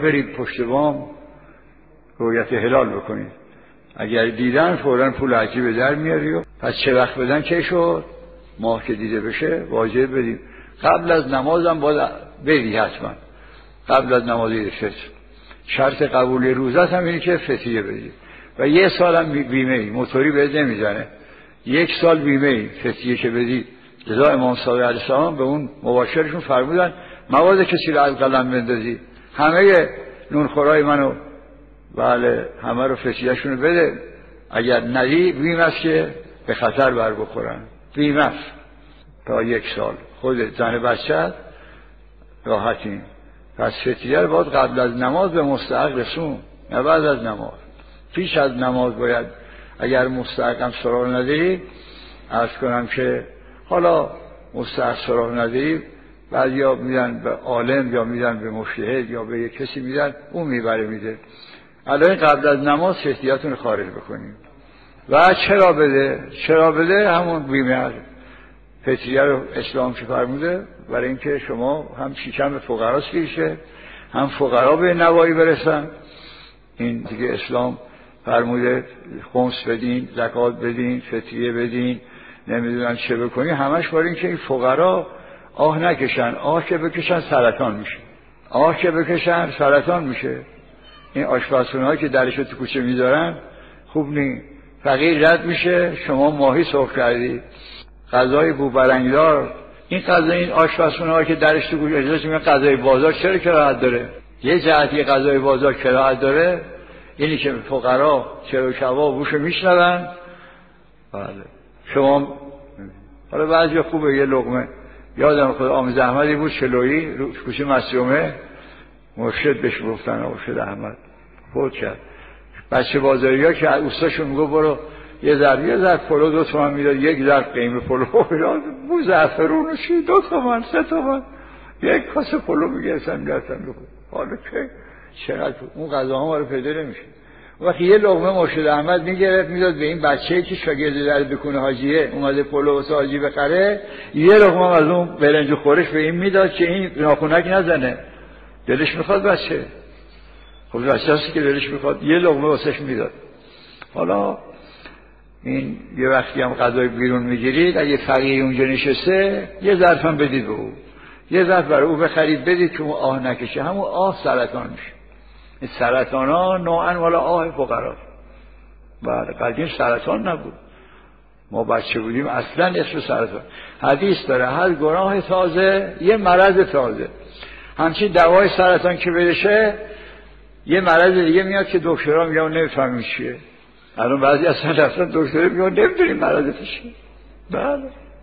برید پشت بام رؤیت هلال بکنید. اگر دیدن فوراً پول حجی به در میاری و پس چه وقت بدن که شد ماه که دیده بشه واجب بدیم. قبل از نمازم باید بدی حتما، قبل از نماز عید فطر. شرط قبول روزت هم اینه که فطریه بدی و 1 سال هم بیمه ای، موتوری بهت نمیزنه، 1 سال بیمه ای فطریه که بدی. لذا امام صادق علیه السلام به اون مباشرشون فرمودن مواد کسی رو از قلم بندازی، همه نونخورای منو بله همه رو فطریه‌شون بده، اگر ندی بیمه است که به خطر بر بخورن، بیمه است تا 1 سال. خودت زن بچه‌ت راحتین. پس فطریه رو باید قبل از نماز به مستحق رسون، نه بعد از نماز. پیش از نماز باید اگر مستحقم سراغ نداری، عرض کنم که حالا مستحق سراغ نداری بعضیا میدن به عالم یا میدن به مجتهد یا به یک کسی میدن، اون میبره میده. الان قبل از نماز فطریه‌تون خارج بکنیم. و چرا بده همون بیمه فطریه رو اسلام چه فرموده؟ برای اینکه شما هم شکم فقرا سیر، هم فقرا به نوایی برسن. این دیگه اسلام فرموده خمس بدین، زکات بدین، فطریه بدین، نمیدونن چه بکنی، همش برای اینکه این فقرا آه نکشن. آه که بکشن سرطان میشه. این آشپزخونه‌هایی که درشو تو کوچه میذارن خوب نی، فقیر رد میشه، شما ماهی سرخ کردی، غذای بوبرنگدار. این آشپزخونه‌هایی که درش تو کوچه اجازه میگن غذای بازار چرا کراهت داره؟ یه جهتی غذای بازار کراهت داره اینی که فقرا چرا کباب بوشو میشنون. بله شما حالا بعضی خوبه یه لقمه. یادم خود آموز احمدی بود چلویی رو کوچه مسجومه، مرشد بهش گفتن مرشد احمد فوت کرد. بچه بازاری‌ها که اوستاشون میگه برو یه ضرب پلو 2 تومن میداد، 1 ضرب قیمه پلو بو زعفرون چی 2 تومن 3 تومن 1 کاسه پلو میگرفتن میرفتن بخور. حالا که چقدر اون غذاها ما رو پیدا نمیشه. وقتی یه لقمه مرشد احمد میگرفت میداد به این بچه‌ای که شاگرد در دکون حاجیه اومده پلو واسه حاجی بخره، یه لقمه از اون برنج خورش به این میداد که این ناخونک نزنه، دلش میخواد بچه. خب بچه‌است که دلش میخواد، یه لقمه واسش میداد. حالا این یه وقتی هم غذای بیرون میگیرید، اگه فقیر اونجا نشسته یه ظرف هم بدید به او، یه ظرف برای او بخرید بدید که اون آه نکشه. همون آه سرطان میشه. این سرطان ها نوعا والا آه فقرا. بعد قدیم سرطان نبود، ما بچه بودیم اصلا اسم سرطان. حدیث داره هر گناه تازه یه مرض تازه. همچین دوای سرطان که بشه یه مرض دیگه میاد که دکترها میگن نمیفهمیم چیه. الان بعضی اصلا دکتر میگن نمیدونیم مرض چیه. بله